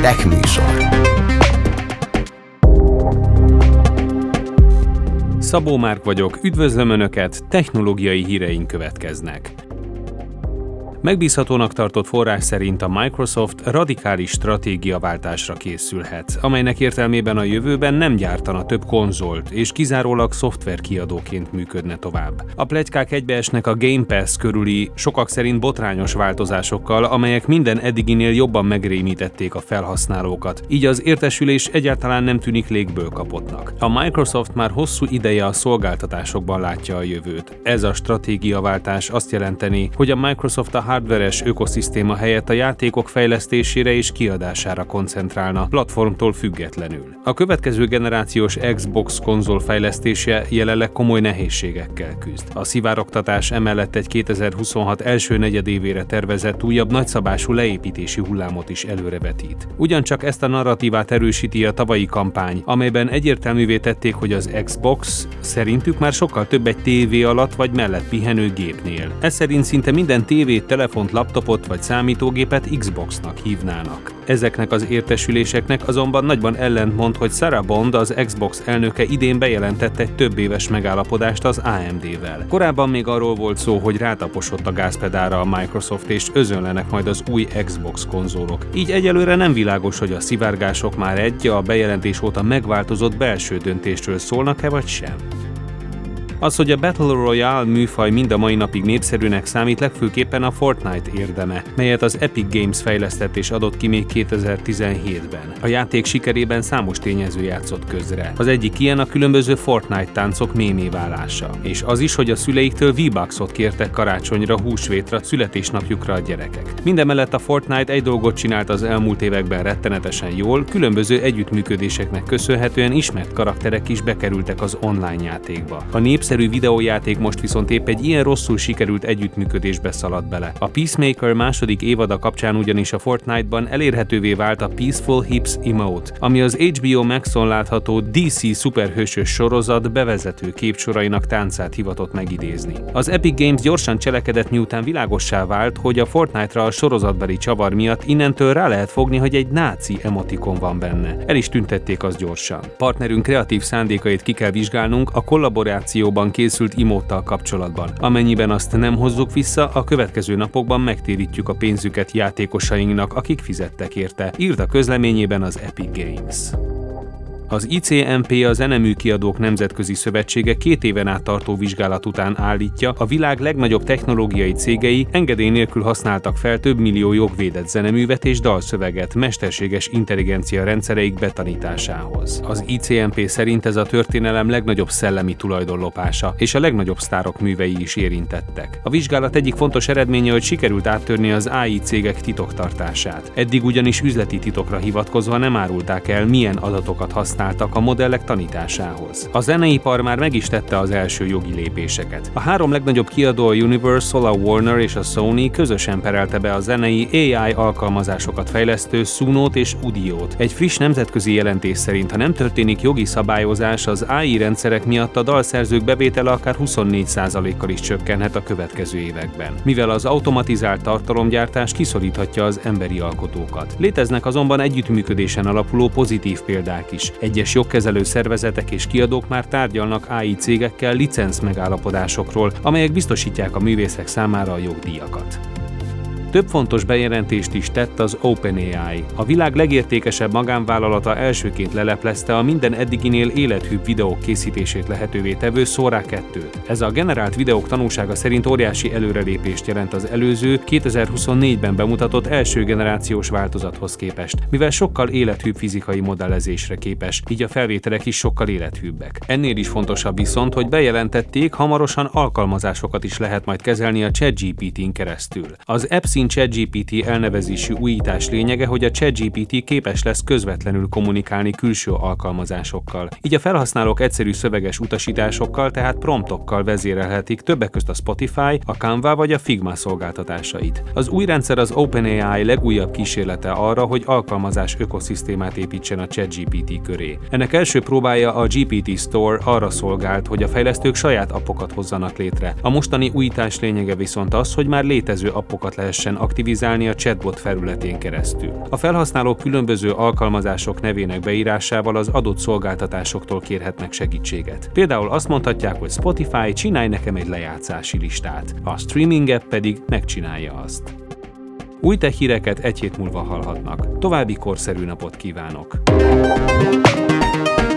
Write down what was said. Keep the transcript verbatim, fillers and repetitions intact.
Tech Műsor. Szabó Márk vagyok, üdvözlöm Önöket, technológiai híreink következnek. Megbízhatónak tartott forrás szerint a Microsoft radikális stratégiaváltásra készülhet, amelynek értelmében a jövőben nem gyártana több konzolt, és kizárólag szoftverkiadóként működne tovább. A pletykák egybeesnek a Game Pass körüli, sokak szerint botrányos változásokkal, amelyek minden eddiginél jobban megrémítették a felhasználókat, így az értesülés egyáltalán nem tűnik légből kapottnak. A Microsoft már hosszú ideje a szolgáltatásokban látja a jövőt. Ez a stratégiaváltás azt jelenteni, hogy a Microsoft a hardveres ökoszisztéma helyett a játékok fejlesztésére és kiadására koncentrálna, platformtól függetlenül. A következő generációs Xbox konzol fejlesztése jelenleg komoly nehézségekkel küzd. A szivárogtatás emellett egy kétezer-huszonhat első negyedévére tervezett újabb nagyszabású leépítési hullámot is előrevetít. Ugyancsak ezt a narratívát erősíti a tavalyi kampány, amelyben egyértelművé tették, hogy az Xbox szerintük már sokkal több egy tévé alatt vagy mellett pihenő gépnél. Ez szerint szinte minden tévét, telefont, laptopot vagy számítógépet Xboxnak hívnának. Ezeknek az értesüléseknek azonban nagyban ellentmond, hogy Sarah Bond, az Xbox elnöke idén bejelentett egy több éves megállapodást az á em dé-vel. Korábban még arról volt szó, hogy rátaposott a gázpedára a Microsoft és özönlenek majd az új Xbox konzolok. Így egyelőre nem világos, hogy a szivárgások már egy a bejelentés óta megváltozott belső döntésről szólnak-e vagy sem. Az, hogy a Battle Royale műfaj mind a mai napig népszerűnek számít, legfőképpen a Fortnite érdeme, melyet az Epic Games fejlesztett és adott ki még kétezer-tizenhétben. A játék sikerében számos tényező játszott közre. Az egyik ilyen a különböző Fortnite táncok mémé válása, és az is, hogy a szüleiktől V-Bucksot kértek karácsonyra, húsvétra, születésnapjukra a gyerekek. Mindemellett a Fortnite egy dolgot csinált az elmúlt években rettenetesen jól, különböző együttműködéseknek köszönhetően ismert karakterek is bekerültek az online játékba. A népszerű videójáték most viszont épp egy ilyen rosszul sikerült együttműködésbe szaladt bele. A Peacemaker második évada kapcsán ugyanis a Fortnite-ban elérhetővé vált a Peaceful Hips emote, ami az há bé o Maxon látható dé cé szuperhősös sorozat bevezető képsorainak táncát hivatott megidézni. Az Epic Games gyorsan cselekedett, miután világossá vált, hogy a Fortnite-ra a sorozatbeli csavar miatt innentől rá lehet fogni, hogy egy náci emotikon van benne. El is tüntették azt gyorsan. Partnerünk kreatív szándékait ki kell vizsgálnunk a kollaborációban készült emote-tal kapcsolatban. Amennyiben azt nem hozzuk vissza, a következő napokban megtérítjük a pénzüket játékosainknak, akik fizettek érte, írt a közleményében az Epic Games. Az i cé em pé, a Zeneműkiadók Nemzetközi Szövetsége két éven át tartó vizsgálat után állítja, a világ legnagyobb technológiai cégei engedély nélkül használtak fel több millió jogvédett zeneművet és dalszöveget mesterséges intelligencia rendszereik betanításához. Az i cé em pé szerint ez a történelem legnagyobb szellemi tulajdonlopása, és a legnagyobb sztárok művei is érintettek. A vizsgálat egyik fontos eredménye, hogy sikerült áttörni az á i cégek titoktartását. Eddig ugyanis üzleti titokra hivatkozva nem árulták el, milyen adatokat használtak a modellek tanításához. A zeneipar már meg is tette az első jogi lépéseket. A három legnagyobb kiadó, a Universal, a Warner és a Sony közösen perelte be a zenei á i alkalmazásokat fejlesztő Sunót és Udiót. Egy friss nemzetközi jelentés szerint, ha nem történik jogi szabályozás, az á i rendszerek miatt a dalszerzők bevétele akár huszonnégy százalékkal is csökkenhet a következő években. Mivel az automatizált tartalomgyártás kiszoríthatja az emberi alkotókat. Léteznek azonban együttműködésen alapuló pozitív példák is. Egyes jogkezelő szervezetek és kiadók már tárgyalnak á i cégekkel licenc megállapodásokról, amelyek biztosítják a művészek számára a jogdíjakat. Több fontos bejelentést is tett az OpenAI. A világ legértékesebb magánvállalata elsőként leleplezte a minden eddiginél élethűbb videók készítését lehetővé tevő Sora kettőt. Ez a generált videók tanúsága szerint óriási előrelépést jelent az előző kétezer-huszonnégyben bemutatott első generációs változathoz képest, mivel sokkal élethűbb fizikai modellezésre képes, így a felvételek is sokkal élethűbbek. Ennél is fontosabb viszont, hogy bejelentették, hamarosan alkalmazásokat is lehet majd kezelni a ChatGPT-n keresztül. Az Epson ChatGPT elnevezésű újítás lényege, hogy a ChatGPT képes lesz közvetlenül kommunikálni külső alkalmazásokkal. Így a felhasználók egyszerű szöveges utasításokkal, tehát promptokkal vezérelhetik többek közt a Spotify, a Canva vagy a Figma szolgáltatásait. Az új rendszer az OpenAI legújabb kísérlete arra, hogy alkalmazás ökoszisztémát építsen a ChatGPT köré. Ennek első próbája a gé pé té Store arra szolgált, hogy a fejlesztők saját appokat hozzanak létre. A mostani újítás lényege viszont az, hogy már létező appokat lehessen személyesen aktivizálni a chatbot felületén keresztül. A felhasználók különböző alkalmazások nevének beírásával az adott szolgáltatásoktól kérhetnek segítséget. Például azt mondhatják, hogy Spotify, csinálj nekem egy lejátszási listát, a streaming app pedig megcsinálja azt. Új tech híreket egy hét múlva hallhatnak. További korszerű napot kívánok!